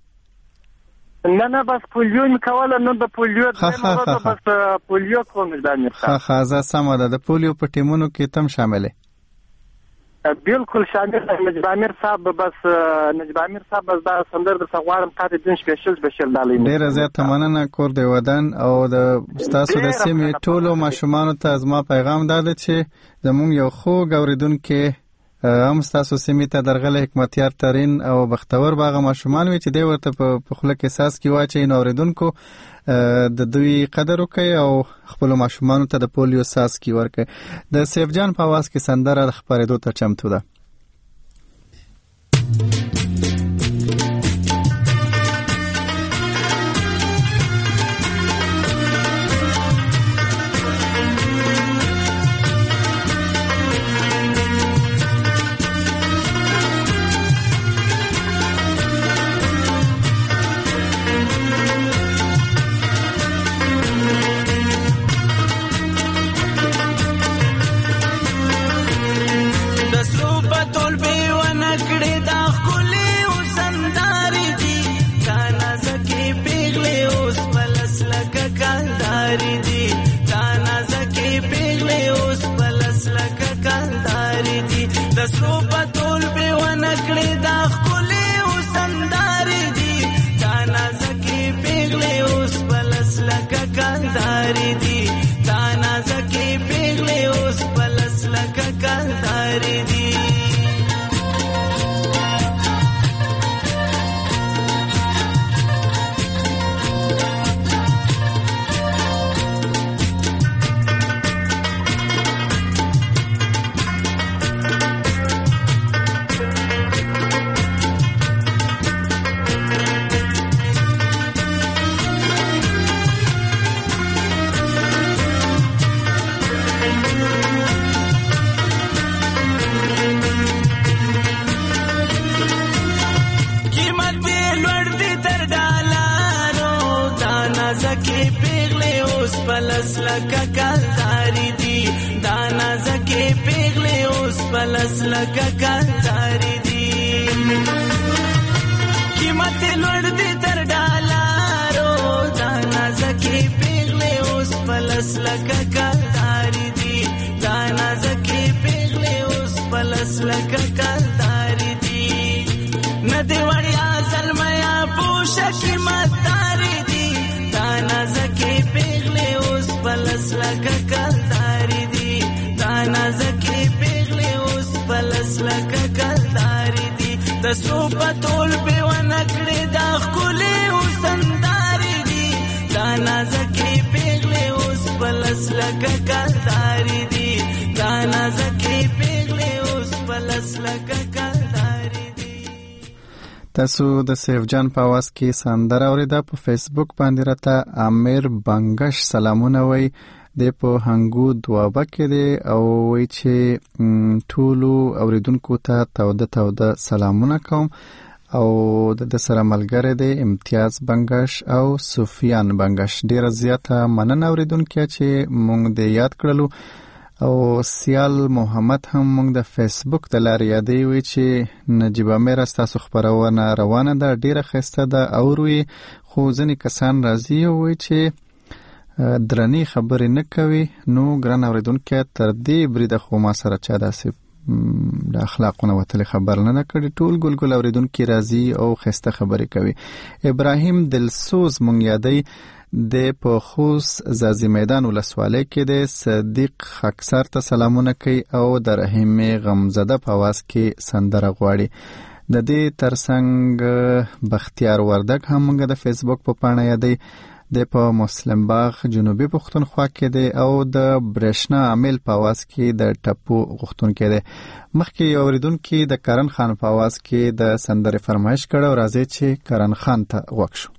نه نه بس پولیو می کوله نو د پولیو د بس پولیو کوم د امیر صاحب ها ها زه سم ده د پولیو په ټیمونو کې تم شاملې بالکل شامل نجیب امیر صاحب بس نجیب امیر صاحب بس دا سندر د سغوارم تاسو دین سپیشل سپیشل دالې ډیر زیات مننه کور دی ودان او د تاسو د سیمې ټولو ماشومان ته زما پیغام داده چې زموږ یو خو غوریدونکو هم تاسو سیمې ته درغله حکمتیار ترين او بختور باغه ماشومان وي چې دی ورته په خپل کې احساس کی واچي نو اوریدونکو د دوی قدر وکي او خپل ماشومان ته د پولیو ساس کی ورکي. د سیف جان په आवाज کې سندره خبرېدو ته چمتو ده. تاسو د سیف جان په आवाज کې سندره اوریده. په فیسبوک باندې راته امیر بنگش سلامونه وای د په هنګو دوابه کې دی او وای چې ټولو اوریدونکو ته تاوده تاوده سلامونه کوم او د سره ملګری دی امتیاز بنگش او سفیان بنگش. ډیره زیاته مننه اوریدونکو چې مونږ د یاد کړلو او سیال محمد هم مونږ د فیسبوک د لارې یادې وی چې نجیب امیر ستاسو خبرونه روانه ده ډیره ښایسته ده او روی خو ځینې کسان راځي او وی چې درنې خبرې نه کوي. نو ګران اوریدونکو تر دې بریده خو ما سره چا داسې د اخلاقونه وتلې خبر نه کړي. ټول ګلګل اوریدونکو راځي او ښایسته خبرې کوي. ابراهیم دلسوز مونږ یادې د په خوس زازی میدان ولسوالۍ کې د صدیق خاکسار ته سلامونه کوي او د رحیم غمزده په आवाज کې سندره غواړي. د دې ترڅنګ بختیار وردک هم موږ د فیسبوک په پاڼه یادې د په مسلم باغ جنوبي پښتونخوا کې دی او د برېښنا عامل په आवाज کې د ټپو غوښتونکو دی. مخکې یو اوریدونکو د کرن خان په आवाज کې د سندره فرمایش کړه او راځي چې کرن خان ته وښو.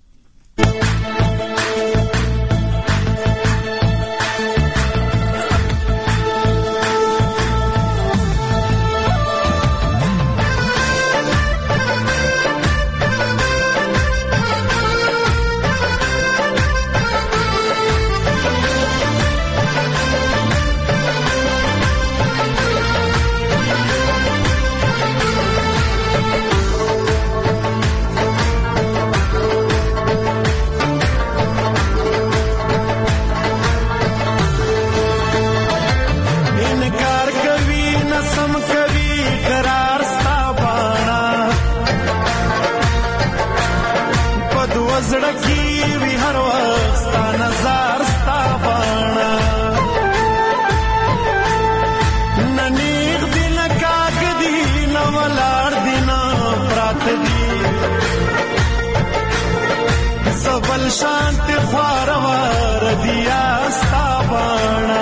شانت خوار وار دیا ستا بانا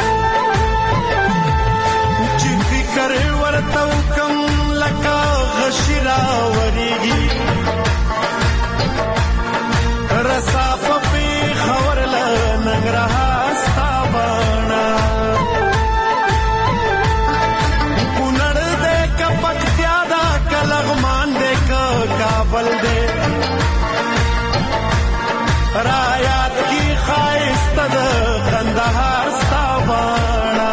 چې فکر ورته کم لکه غش بهار ستا باڼه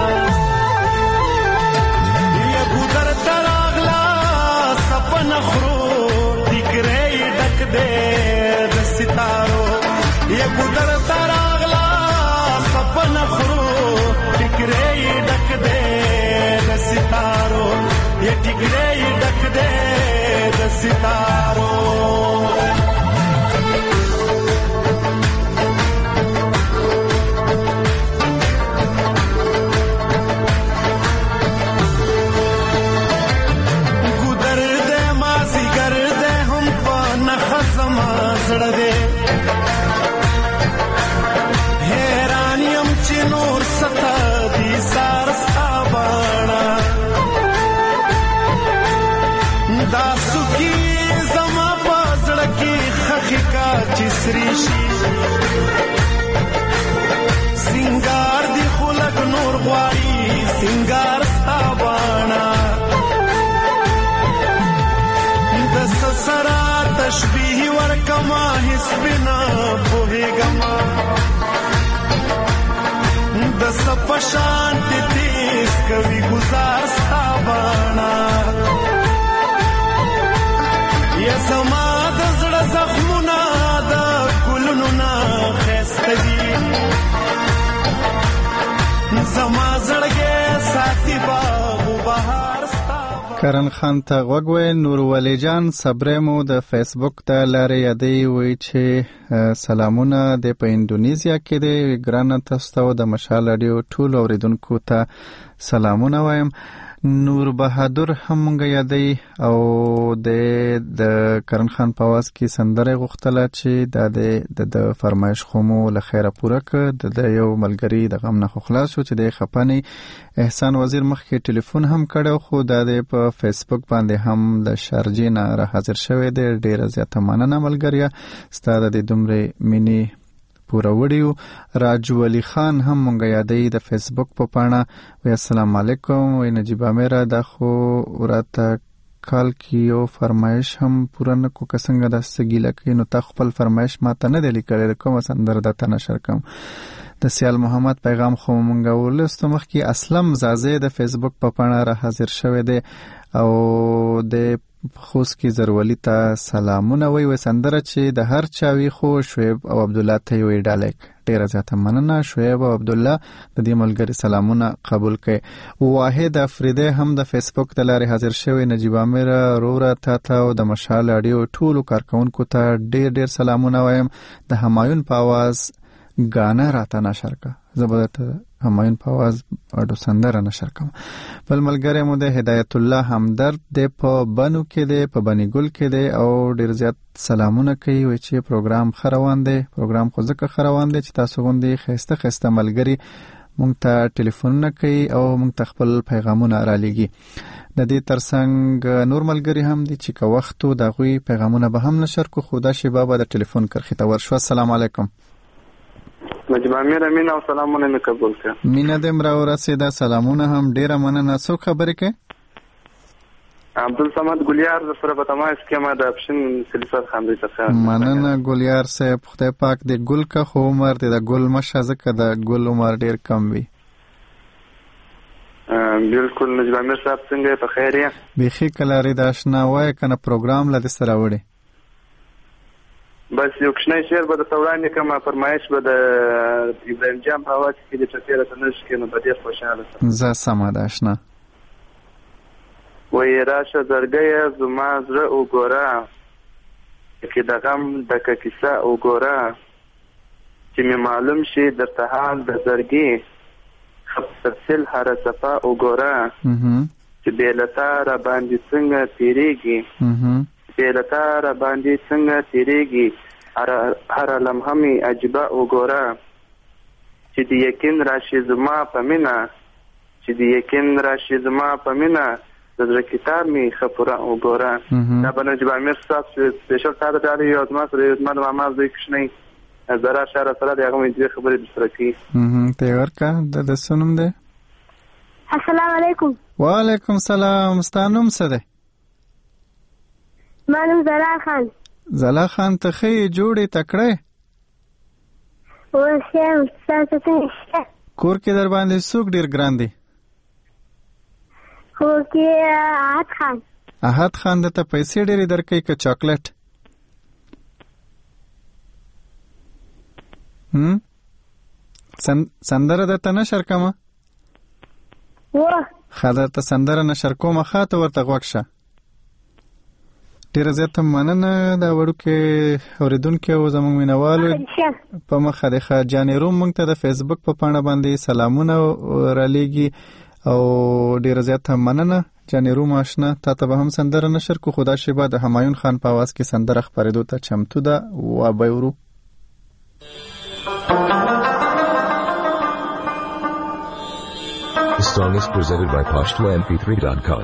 یګو در تراغلا سپن خرو ټیکرې ډک دې د ستارو یګو در تراغلا سپن خرو ټیکرې ډک دې د ستارو یہ ټیکرې ډک دې د ستارو حیرانیم چې نور ستا دی سار ستا باڼه دا سکی زما په زړه کې خخې کا چې سري شي سینګار دی خو لږ نور غواړي سینګار ستا باڼه د سسرا تشبیه ورکما هیڅ بنا پوهېږما د سپشان تیز کوي گزار ستا باڼه یا زما د زړه زخمونه د ګلونو نه ښایسته دي زما زړګی ساتي باغ و بهار ستا کرن خان ته غوږ وی نور ولی جان صبرې مو د فیسبوک د لارې یادی وی چې سلامونه د په انډونیزیا کې د ګران تاسو د مشال رادیو ټول اوریدونکو ته سلامونه وایم نور بهادر هم مونږ یادی او د د کرن خان په واس کې سندره غوښتله چې د د فرمایش خمو له خیره پوره ک د یو ملګری د غم نه خلاص شو چې د خپانی احسان وزیر مخکې ټلیفون هم کړو خو د په فیسبوک باندې هم د شارجینا را حاضر شوی دی ډیره زیاته مننه ملګریا ستاسو د دومره مینی پورا وډیو راجو علي خان هم مونږ یادې د فیسبوک په پاڼه وی السلام علیکم وی نجیب امیر دا خو ورته کال کیو فرمایش هم پورا نکو کسنګ د سګیله کې نو تا خپل فرمایش ماته نه دی لیکل کوم سندر د تنشر کوم د سیال محمد پیغام خو مونږ ولست مخکې اسلم زازه د فیسبوک په پاڼه را حاضر شوی دی او د خوس کی زرولی ته سلامونه وی و سندره چې د هر چاوي خو شعیب او عبد الله ته وی ډالک ډیره زیاته مننه شعیب او عبد الله د دې ملګری سلامونه قبول کړي واحد افریده هم د فیسبوک د لارې حاضر شوی نجیب امیر روره تا ته او د مشال اډیو ټولو کارکونکو ته ډیر ډیر سلامونه وایم د همایون په आवाज غانا راته نشر کا زبردست همایون په आवाज اډو سندره نشر کوم بل ملګری مو د هدایت الله همدرد د په بنو کې د په بنی ګل کې د او ډیر زیات سلامونه کوي و چې پروګرام خروان دی پروګرام خو ځکه خروان دی چې تاسو غوندي خسته خسته ملګری مونږ ته ټلیفون نه کوي او مونږ ته خپل پیغامونه را لېږي د دې ترڅنګ نور ملګری هم دي چې که وخت او دغوی پیغامونه به هم نشر کو خدا شي بابا د ټلیفون کرخه ته ورشو السلام علیکم نجیب امیر امین او سلامونه مې قبول کړه مینه دې مرو رسیدا سلامونه هم ډیره مننه څو خبرې کې عبدالصمد ګلیار سره په تماس کې ما د اپشن سلسله خاندې ته مننه ګلیار صاحب خدای پاک دې ګل کا خو عمر دې د ګل مشه زکه د ګل عمر ډیر کم وي بالکل نجیب امیر صاحب څنګه په خیر یې بيخي کلاري د آشنا وای کنه پروګرام لدې سره وړي بس یو کښنی شعر به د وړاندې کومه فرمایش به د ابراهیم جان په اواز کې د چټیره تنش کې نو په دې خوشاله زه سمه ده آشنا وای راشه زړګیه زما زړه وګوره کې د غم ډکه کیسه وګوره چې مې معلوم شي درته حال د زړګي تفصیل هر صفه وګوره چې بېلتا را باندې څنګه تیریږي بېلتا را باندې څنګه تیریږي هر لمحه مې عجیبه وګوره چې د یقین راشي زما په مینه چې د یقین راشي زما په مینه د زړه کتاب مې ښه پوره وګوره دا به نجیب امیر صاحب سپیشل تا ته ډالۍ یو زما سره یو زما د ماما زوی کوچنی زرا شهره سره د هغه مې دوې خبرې درسره کوي ته یې ورکړه د د څه نوم دی السلام علیکم وعلیکم سلام ستا نوم څه دی ما نوم زلا خان زلا خان ته ښې جوړې تکړه اوس یم ستاسو څنګه شته کور کې در باندې څوک ډیر ګران دی؟ کور کې احد خان. احد خان درته پیسې ډېرې درکوي که چاکلیټ؟ هم سندره درته نشر کومه؟ و ښه درته سندره نشر کومه، ښه ته ورته غوږ شه. ډېره زیاته مننه دا وړوکې اورېدونکي او زموږ مینهوالو په مخه د ښه جانې روم موږ ته د فیسبوک په پاڼه باندې سلامونه رالیږي او ډېره زیاته مننه جانې روم آشنا. تا ته به هم سندره نشر کو، خو دا شیبه د همایون خان په آواز کې سندره خپرېدو ته چمتو ده و به ورو. The song is presented by pashto m p three dot com.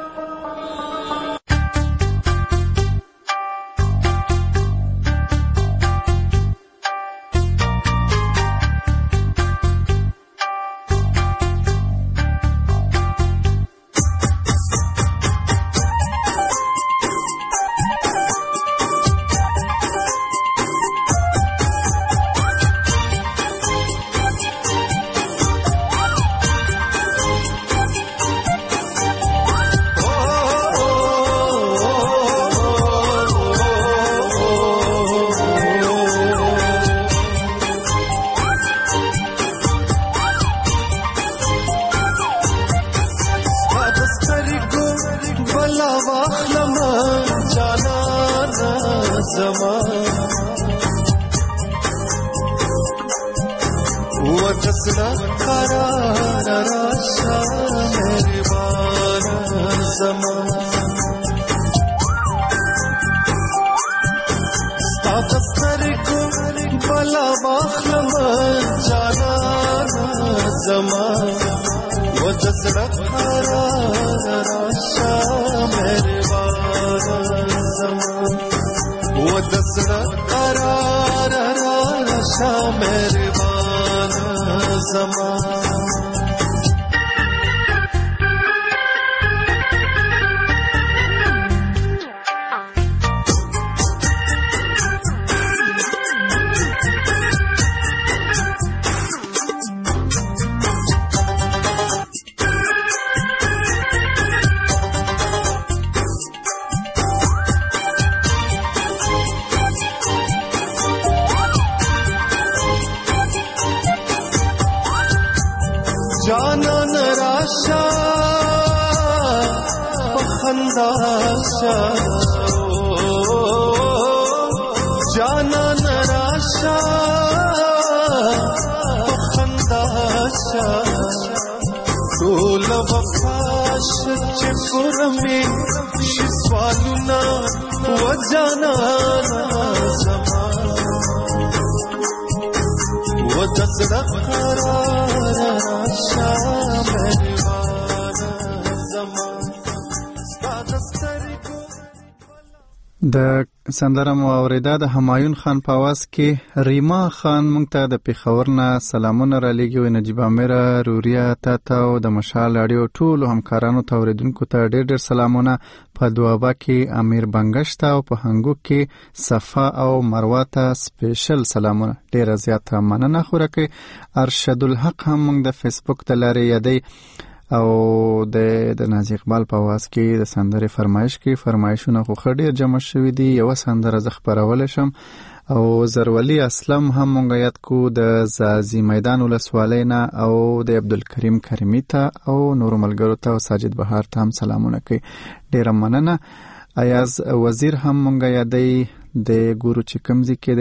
د سندره مو اورېده د همایون خان په آواز کې. ریما خان موږ ته د پېښور نه سلامونه رالیږي، وایي نجیب عامره، روریا، تا ته او د مشال راډیو ټولو همکارانو ته اورېدونکو ته ډېر ډېر سلامونه. په دوابه کې امیر بنګش ته او په هنګو کې صفا او مروه ته سپیشل سلامونه. ډېره زیاته مننه. خورکې ارشد الحق هم موږ د فیسبوک د لارې یادی او د د نازي اقبال په आवाज کې د سندره فرمایش کې فرمایشونه خو خډیر جمع شوې دي. یو سندره ز خبرول شم او زرولی اسلم هم مونږ یاد کو د زازی میدان ولسوالینا او د عبدالکریم کریمی ته او نور ملګرو ته او ساجد بهار ته هم سلامونه کوي. ډیر مننه. ایاز وزیر هم مونږ یادای د ګورو چې کمزي کې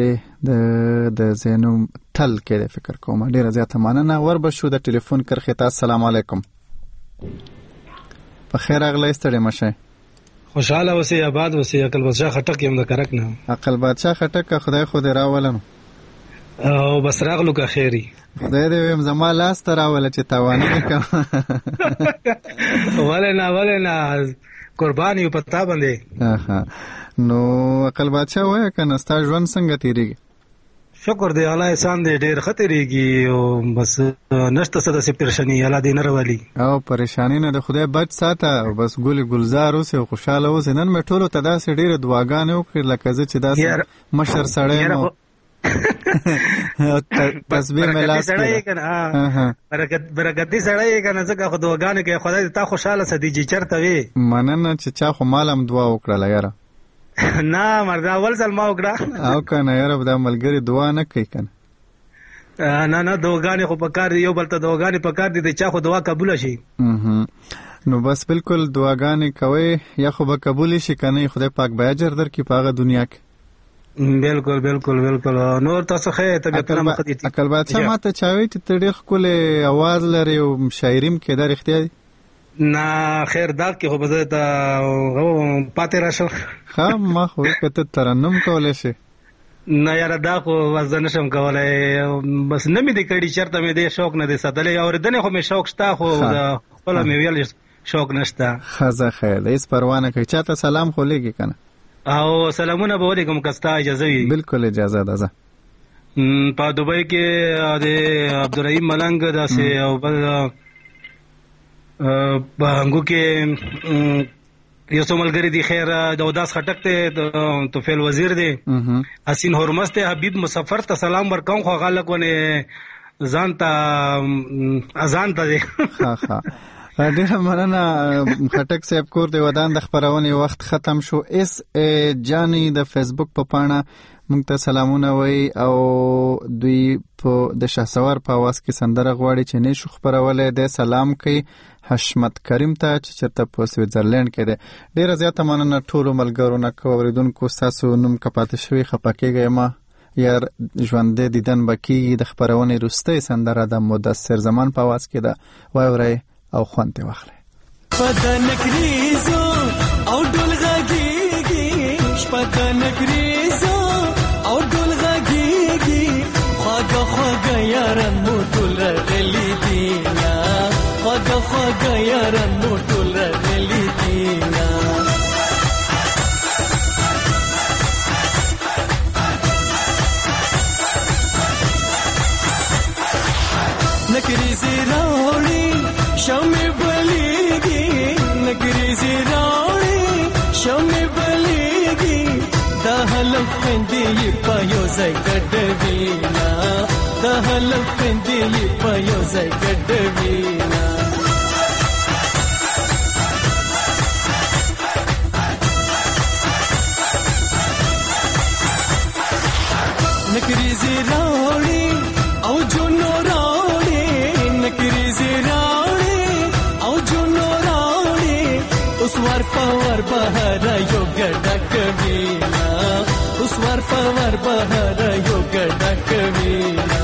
د د زینو تل کې د فکر کوم. ډیر زیاته مننه. ور بشو د ټلیفون کرخه ته السلام علیکم. په خیر اغلی ستړي مشه. خوشاله اوسې، آباد اوسې. عقل بادشاه خټک یم د کرک نه. عقل بادشاه خټک خدای خو دې راولم او بس راغلو که خیری. خدای دې ویم زما لاس ته راوله چې تاواني نه کوم. ولې نه ولې نه قربان یو پتا باندې. نو عقل بادشاه وایه کنه ستا ژوند څنګه تیریږي؟ شکر دی الله احسان دی ډیر خطرېږي او بس نشته څه داسې پریشاني الله دې نه راولي. او پریشاني نه د خدای بچ ساته او بس ګل ګلزار اوسې او خوشاله اوسې. نن مې ټولو ته داسې ډېرې دعاګانې وکړې لکه زه چې داسې مشر سړی یم تسبیح مې لاس کې برکت برکتي سړی کنه ځکه خو دعاګانې کې خدای تا خوشاله سدي چې چرته وي مننه چې چا خو مالم دعا وکړه یاره نه مردا اول ځل ما وکړه او کنه یاره دا ملګری دعا نه کوي کنه نه نه دعاګانې خو پکار دي یو بل ته دعاګانې پکار دي چې چا خو دعا قبول شي نو بس بالکل دعاګانې کوي یا خو به قبول شي کنه خدای پاک به اجر درکړي په هغه دنیا کې بالکل بالکل بالکل نور تاسو خیر طبيعتونه مخدي عقل بادشاہ ماته چاوي چې تړي خپل आवाज لري او شاعریم کې در اختیاري نه خیر دا کې خو بزه ته پاتې راشه ها ما خو کته ترنم کولای شي نه یاره دا خو وزن نشم کولای بس نه مې د کړي چرته مې د شوق نه دي ساتلې او دنه خو مې شوق شته خو دا خپل مې ویل شوق نشته خزه خیر هیڅ پروا نه کوي چاته سلام خو لګي کنه او سلامونه به ولیکم کستا اجازه وي بالکل اجازه ده په دوبۍ کې د عبدالرحیم ملنګ داسې او بل په هنګو کې یو څو ملګري دي خیر د اوداس خټک ته توفیل وزیر دی حسین هرمز ته حبیب مسافر ته سلام ورکوم خو غلق ونه ځان ته اذان ته دی ها ها ډیره مننه خټک صاحب کور دی ودان د خبرونې وخت ختم شو اس جانی د فیسبوک په پاڼه موږ ته سلامونه وای او دوی په د شهسوار په आवाज کې سندره غواړي چې نه شو خبرولې د سلام کوي حشمت کریم ته چې چرته په سویټزرلند کې دی ډیره زیاته مننه ټول ملګرو نه کوریدونکو تاسو نوم کپاتې شوی خپکیږئ ما یار ژوند دیدن بکی د خبرونې رسته سندره د مدثر زمان په आवाज کې ده وای ورای او خوانته واخله پدن کریزو او ډول غږیږي شپدن کریزو او ډول غږیږي خواږه خواږه یاران مو ټول غلي دینا خواږه خواږه یاران مو ټول غلي دینا نکریزي راوړي شمع بلیږي نګریزي راوړي شمع بلیږي د هلک پندې په یو ځای ګډوینا د هلک پندې په یو ځای ګډوینا نګریزي راوړي او جنو راوړي نګریزي uswar pawar bahara yoga dakvina uswar pawar bahara yoga dakvina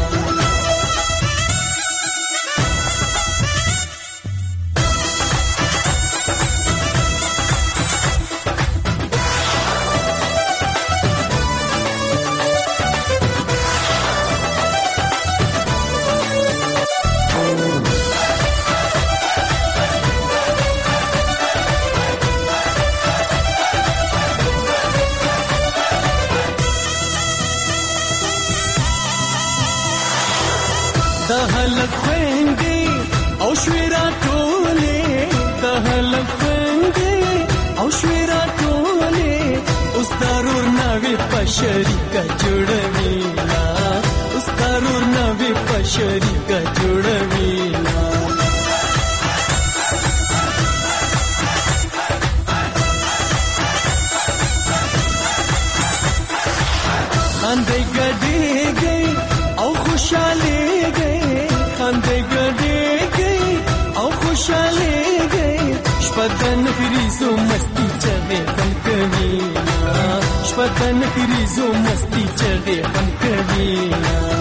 شریکا جوړوینا اوس ضرور نوې په شریکا جوړوینا خاندې ګډېږي او خوشالېږي خاندې ګډېږي او خوشالېږي شپدن فریزو مستی چغې هم کوي شپدن فریزو مستی چغې هم کوي